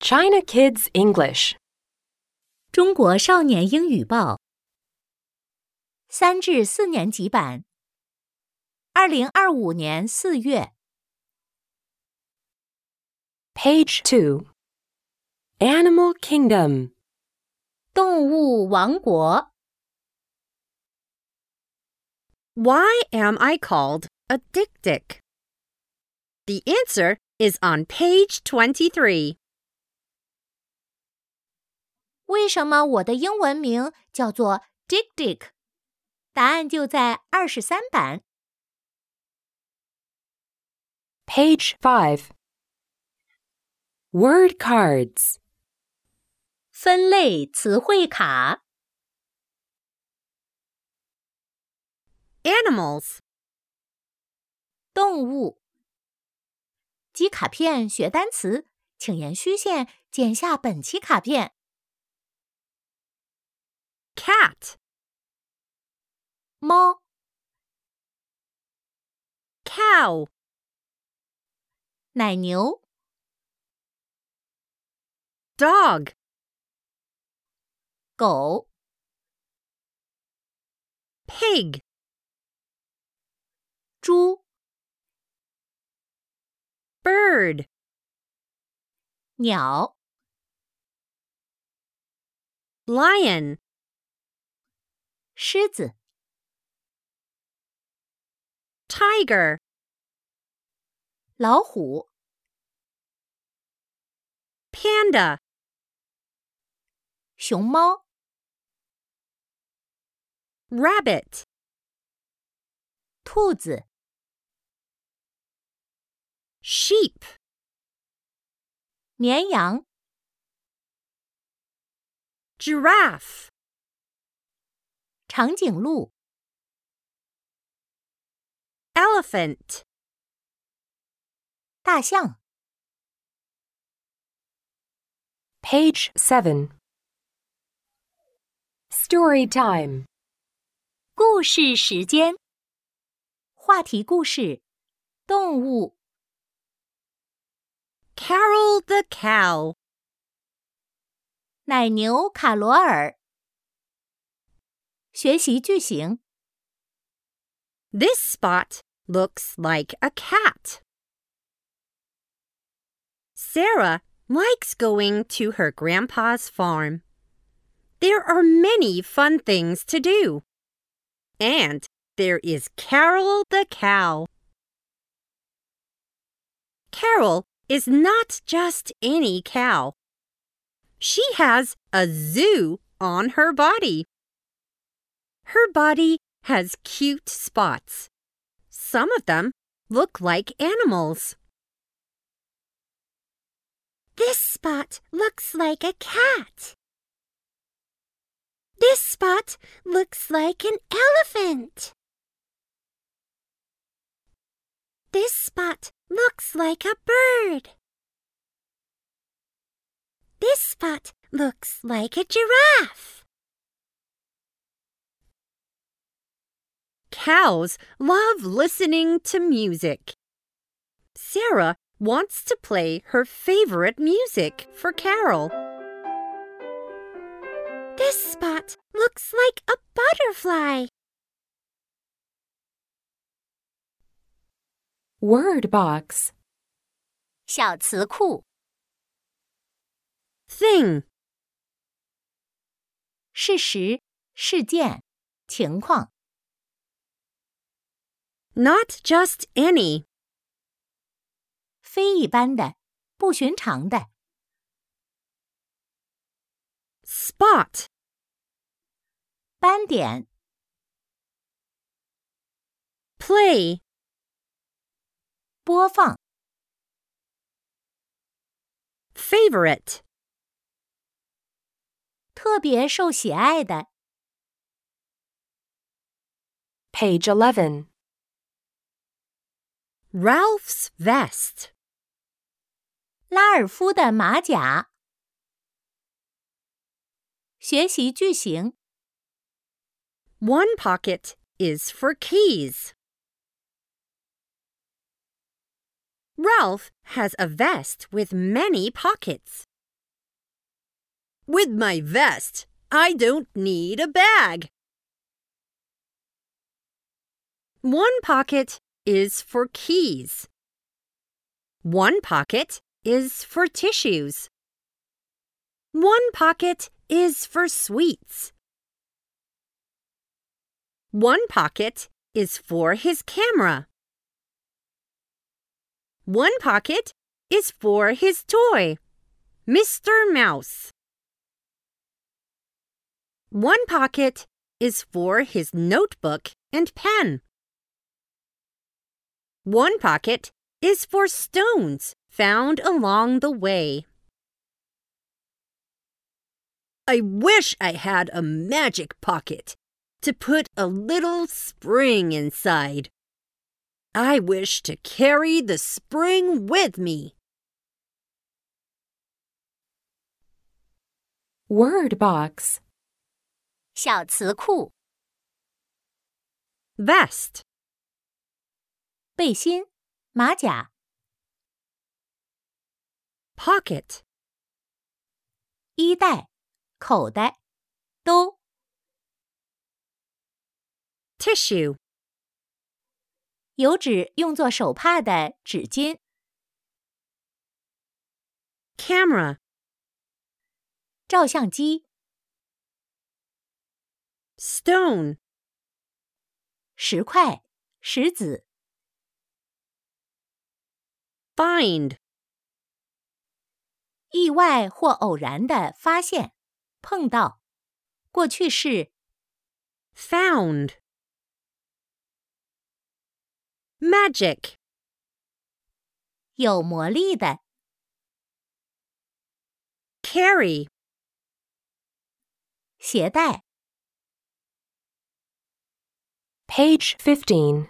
China Kids English 中国少年英语报3至4年级版2025年4月 Page 2 Animal Kingdom 动物王国 Why am I called a dik-dik? The answer is on page 23. 为什么我的英文名叫做 Dik-Dik？ 答案就在23版。 Page 5 Word Cards 分类词汇卡 Animals. 动物集卡片学单词，请沿虚线剪下本期卡片。 Cat. 猫 Cow. 奶牛 Dog. 狗 Pig. 猪 Bird. 鸟 Lion. 狮子 Tiger. 老虎 Panda. 熊猫 Rabbit. 兔子 Sheep. 绵羊 Giraffe. 长颈鹿 Elephant. 大象 Page 7 Story Time 故事时间话题故事动物 Carol the cow. 奶牛卡罗尔学习句型 This spot looks like a cat. Sarah likes going to her grandpa's farm. There are many fun things to do. And there is Carol the cow. Carol is not just any cow. She has a zoo on her body. Her body has cute spots. Some of them look like animals. This spot looks like a cat. This spot looks like an elephant. This spot looks like a bird. This spot looks like a giraffe. Cows love listening to music. Sarah wants to play her favorite music for Carol. This spot looks like a butterfly. Word Box 小词库 Thing. 事实事件情况 Not just any. 非一般的不寻常的 Spot. 斑点 Play. 播放 Favorite. 特别受喜爱的 Page 11 Ralph's vest. 拉尔夫的马甲学习句型 One pocket is for keys. Ralph has a vest with many pockets. With my vest, I don't need a bag. One pocket is for keys. One pocket is for tissues. One pocket is for sweets. One pocket is for his camera. One pocket is for his toy, Mr. Mouse. One pocket is for his notebook and pen. One pocket is for stones found along the way. I wish I had a magic pocket to put a little spring inside. I wish to carry the spring with me. Word box. 小词库 Vest, 背心、马甲、 pocket, 衣袋、口袋、兜、 tissue, 有指用作手帕的纸巾、 camera, 照相机、 stone, 石块、石子、 find, 意外或偶然的发现、碰到、过去式、 found. Magic, 有魔力的、 carry, 携带。 Page 15.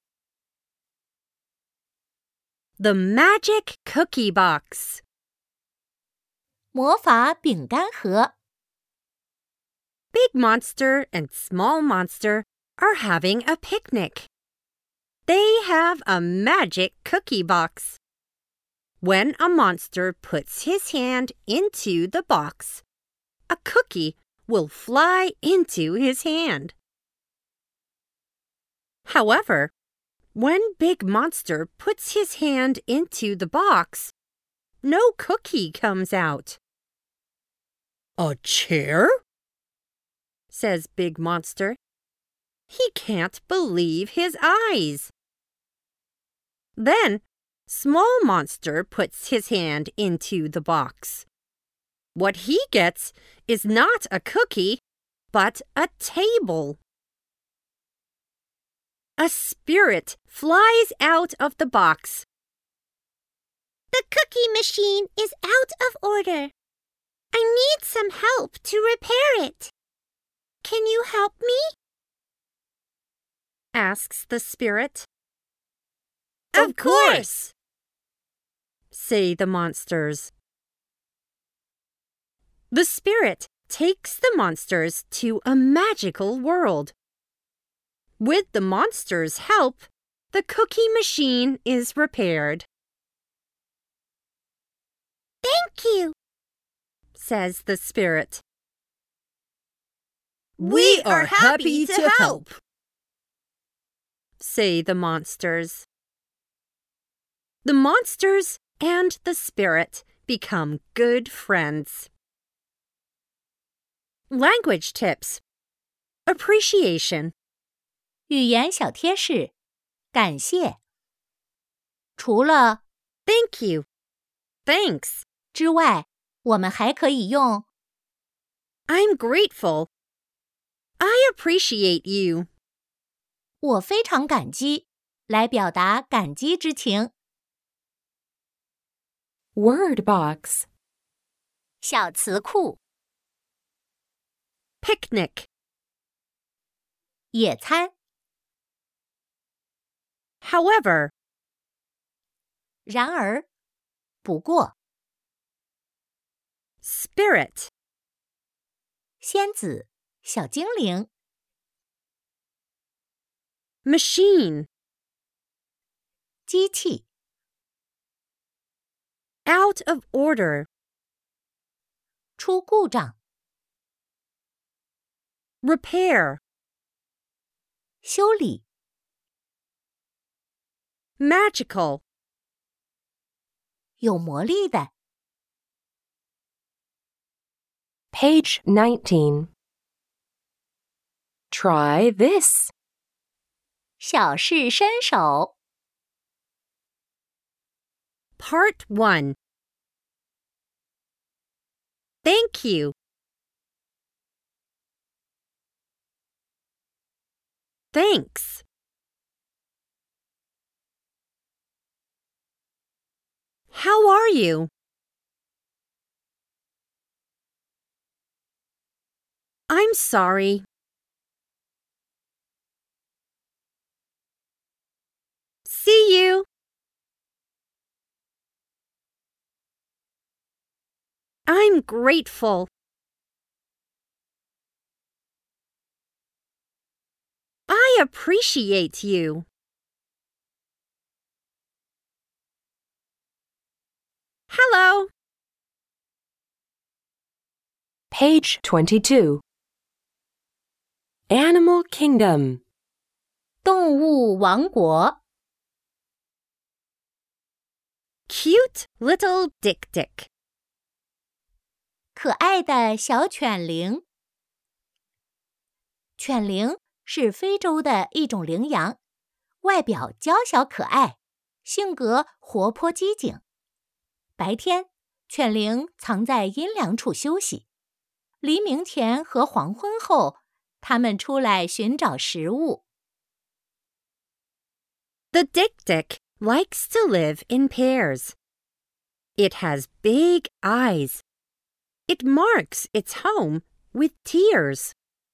the magic cookie box. 魔法饼干盒。 Big Monster and Small Monster are having a picnic. They have a magic cookie box. When a monster puts his hand into the box, a cookie will fly into his hand. However, when Big Monster puts his hand into the box, no cookie comes out. A chair? Says Big Monster. He can't believe his eyes. Then, Small Monster puts his hand into the box. What he gets is not a cookie, but a table. A spirit flies out of the box. The cookie machine is out of order. I need some help to repair it. Can you help me? Asks the spirit. Of course, say the monsters. The spirit takes the monsters to a magical world. With the monsters' help, the cookie machine is repaired. Thank you, says the spirit. We are happy to help, say the monsters. The monsters and the spirit become good friends. Language tips. Appreciation. 语言小贴士，感谢。除了 Thank you. Thanks. 之外，我们还可以用 I'm grateful. I appreciate you. 我非常感激来表达感激之情。 Word box. 小词库 Picnic. 野餐。 However. 然而，不过， Spirit. 仙子，小精灵， Machine. 机器， Out of order. 出故障。 repair, 修理。 magical, 有魔力的。 Page 19. Try this. 小试身手。 Part 1. Thank you. Thanks. How are you? I'm sorry. See you. I'm grateful. I appreciate you. Hello. Page 22. Animal Kingdom. 动物王国。 Cute little Dick-Dick. 可爱的小犬羚。犬羚是非洲的一种羚羊，外表娇小可爱，性格活泼机警。白天，犬羚藏在阴凉处休息，黎明前和黄昏后，它们出来寻找食物。 The Dick-Dick likes to live in pairs. It has big eyes. It marks its home with tears.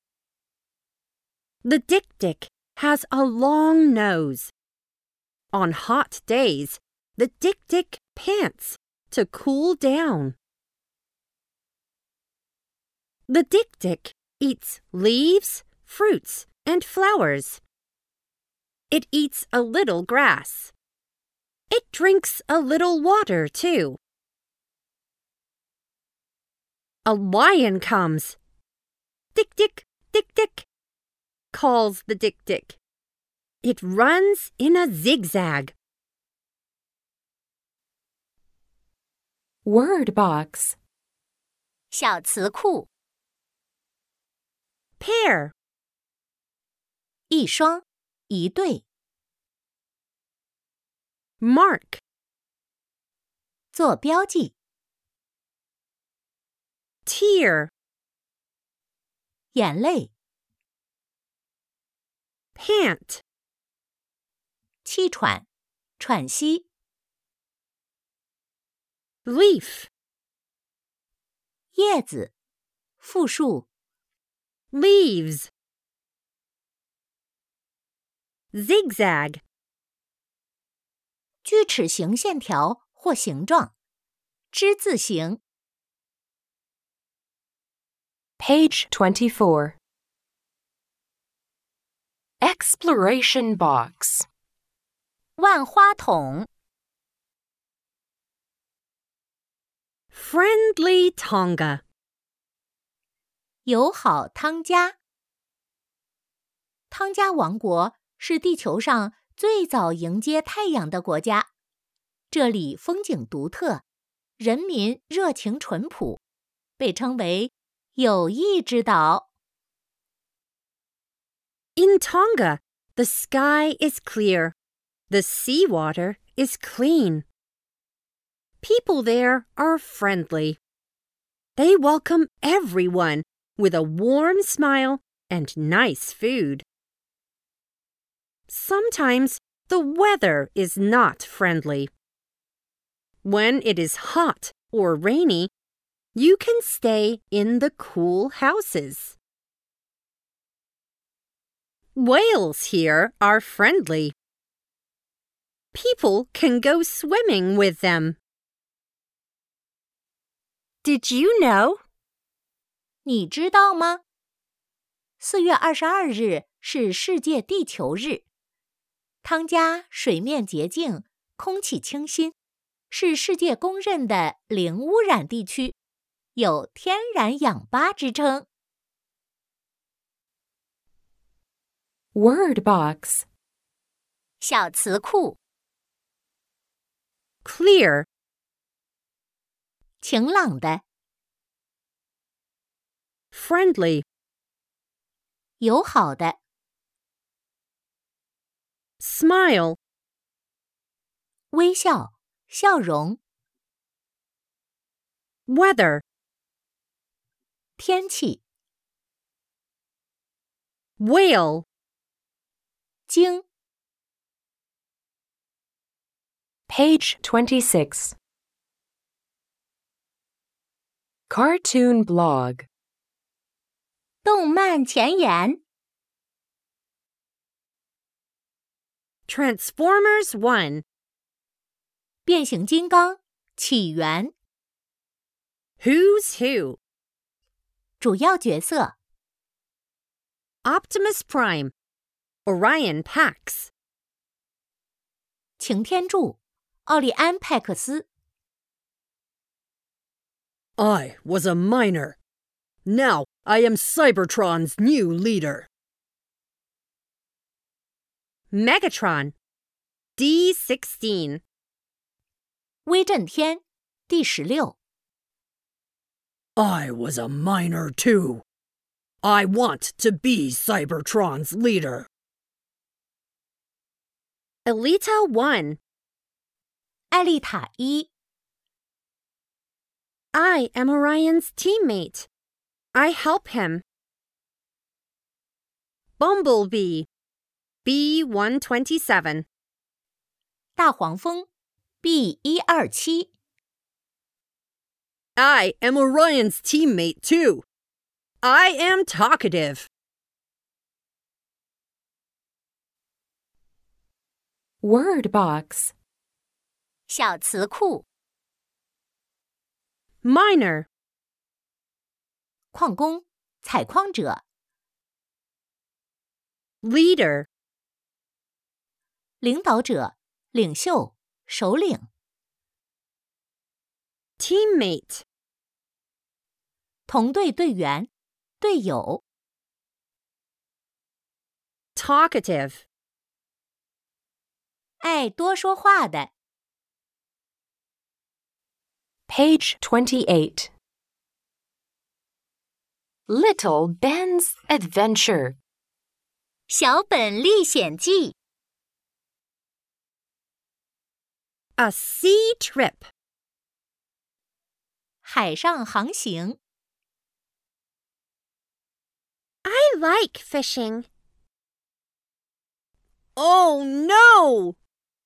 The Dick-Dick has a long nose. On hot days, the Dick-Dick pants to cool down. The Dick-Dick eats leaves, fruits, and flowers. It eats a little grass. It drinks a little water, too. A lion comes. Dick-Dick, Dick-Dick, calls the Dick-Dick. It runs in a zigzag. Word box. 小词库。 Pair, 一双，一对。 mark, 做标记。 tear, 眼泪。 pant, 气喘，喘息。 leaf, 叶子，复数。 leaves, zigzag, 锯齿形线条或形状。之字形。 Page 24. Exploration box. 万花筒。 friendly Tonga, 友好汤加。汤加王国是地球上最早迎接太阳的国家，这里风景独特，人民热情淳朴，被称为友谊之岛。 In Tonga, the sky is clear. The seawater is clean. People there are friendly. They welcome everyone with a warm smile and nice food. Sometimes the weather is not friendly. When it is hot or rainy, you can stay in the cool houses. Whales here are friendly. People can go swimming with them. Did you know? 你知道吗？4月22日是世界地球日。汤加水面洁净，空气清新，是世界公认的零污染地区。 有天然氧吧之称。 Word box. 小词库， Clear. 晴朗的， Friendly. 友好的， Smile. 微笑，笑容， Weather. 天气， Whale. 鲸。 Page 26. Cartoon blog. 动漫前沿， Transformers 1. 变形金刚起源， Who's Who. 主要角色， Optimus Prime. Orion Pax. 擎天柱，奥利安·派克斯， I was a miner. Now I am Cybertron's new leader. Megatron. D16. 威震天，第16， I was a miner too. I want to be Cybertron's leader. Elita 1. 艾丽塔1， I am Orion's teammate. I help him. Bumblebee. B127. 大黄蜂 B127， I am Orion's teammate too. I am talkative. Word box. 小词库， Miner. 矿工，采矿者， Leader. 领导者，领袖，首领， Teammate. 同队队员，队友， Talkative. 爱多说话的， Page 28. Little Ben's Adventure. 小本历险记， A sea trip. 海上航行， I like fishing. Oh no!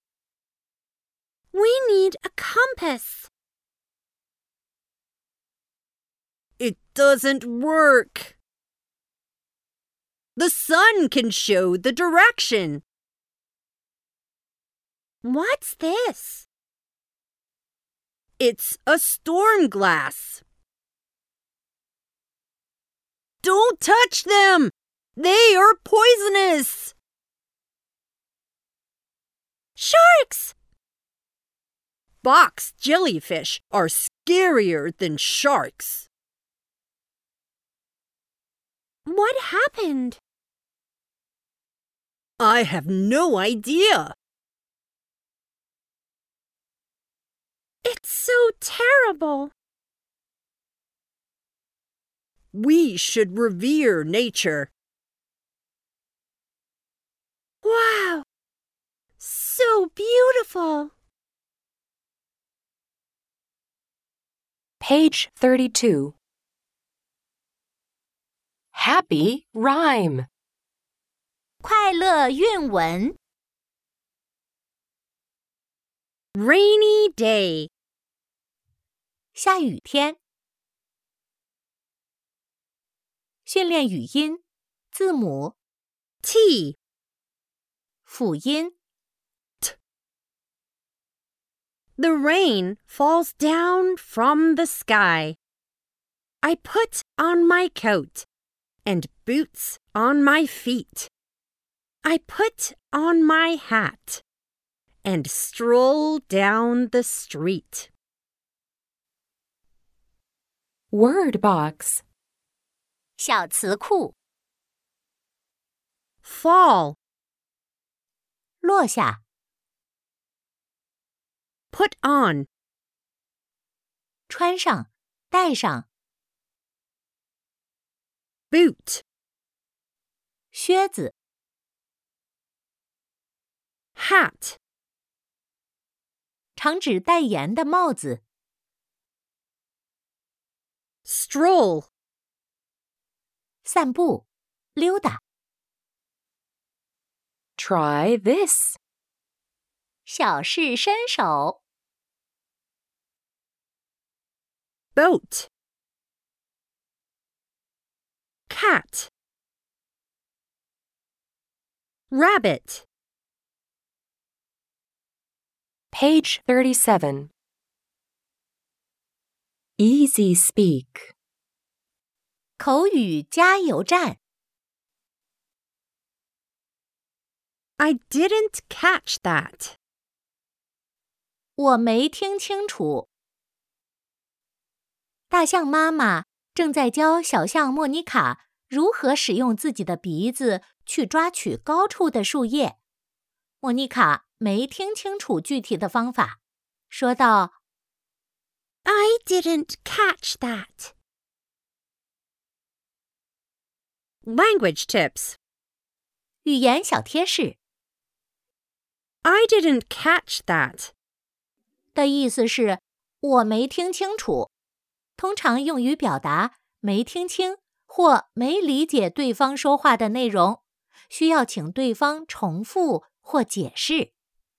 We need a compass. It doesn't work. The sun can show the direction. What's this? It's a storm glass. Don't touch them! They are poisonous! Sharks! Box jellyfish are scarier than sharks. What happened? I have no idea. It's so terrible. We should revere nature. Wow! So beautiful. Page 32. Happy rhyme. 快乐韵文， Rainy day. 下雨天，训练语音，字母， T. 辅音， The rain falls down from the sky. I put on my coat and boots on my feet. I put on my hat and stroll down the street. Word box. 小词库 fall, 落下 put on, 穿上戴上 boot, 靴子 hat, 常指戴檐的帽子 stroll, 散步溜达 Try this. 小试身手 boat, cat, rabbit, Page 37. Easy speak. 口语加油站 I didn't catch that. 我没听清楚。大象妈妈正在教小象莫妮卡如何使用自己的鼻子去抓取高处的树叶。莫妮卡没听清楚具体的方法，说道 I didn't catch that. Language tips. 语言小贴士 I didn't catch that. 的意思是我没听清楚，通常用于表达没听清或没理解对方说话的内容，需要请对方重复或解释。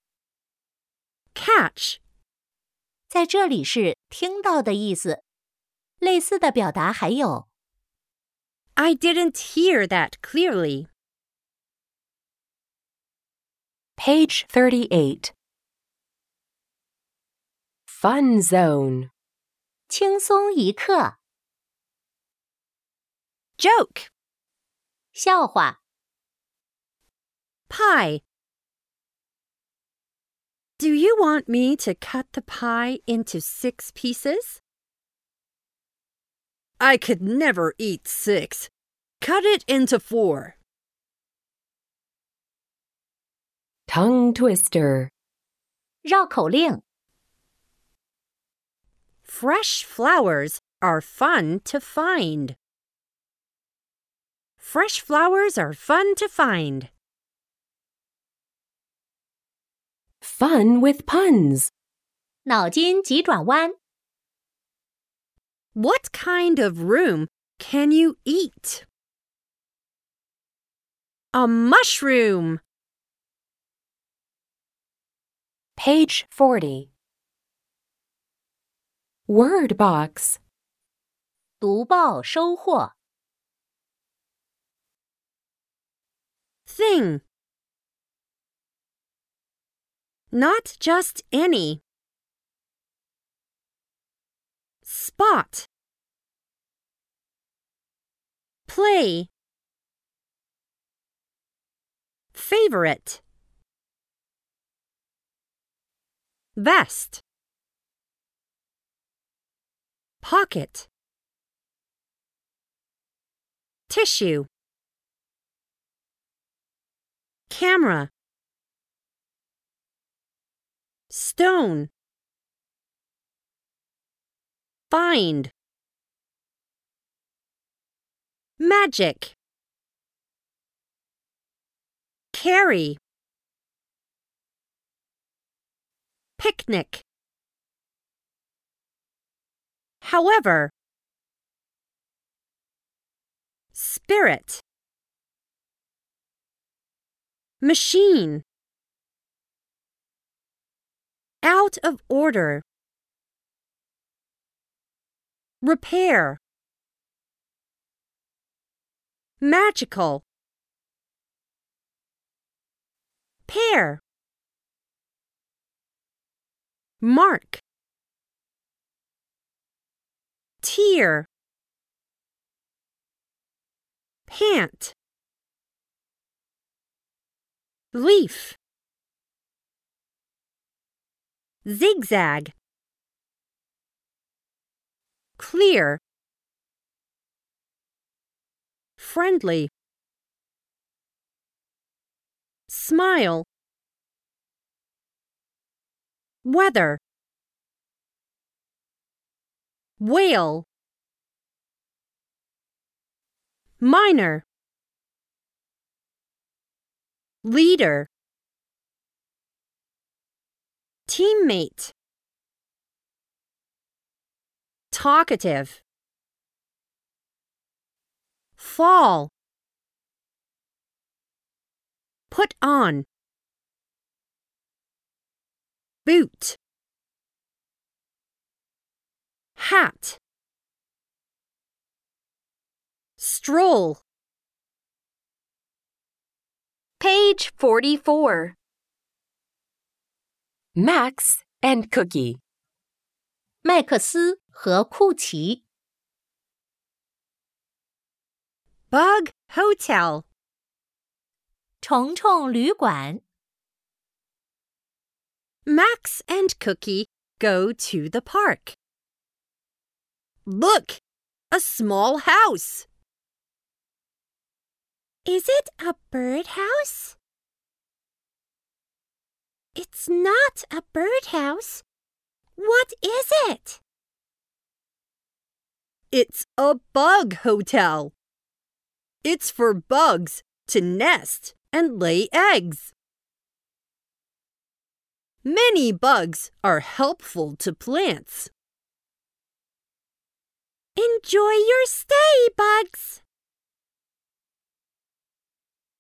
Catch, 在这里是听到的意思。类似的表达还有 I didn't hear that clearly. Page 38. Fun zone. 轻松一刻 Joke, 笑话 pie. Do you want me to cut the pie into 6 pieces? I could never eat 6. Cut it into 4. Tongue twister. 绕口令 Fresh flowers are fun to find. Fresh flowers are fun to find. Fun with puns. 脑筋急转弯 What kind of room can you eat? A mushroom. Page 40. Word box. 读报收获 Thing. Not just any. Spot. Play. Favorite. Vest. Pocket. Tissue. Camera. Stone. Find. Magic. Carry. Picnic. However. Spirit. Machine. Out of order. Repair. Magical. Pair. Mark. Tear. Pant. Leaf. Zigzag. Clear. friendly. Smile. Weather. Whale. Miner. Leader. Teammate. Talkative. Fall. Put on. Boot. Hat. Stroll. Page 44. Max and Cookie. 麦克斯和库奇。 Bug Hotel. 虫虫旅馆。 Max and Cookie go to the park. Look! A small house. Is it a birdhouse? It's not a birdhouse. What is it? It's a bug hotel. It's for bugs to nest and lay eggs. Many bugs are helpful to plants. Enjoy your stay, bugs.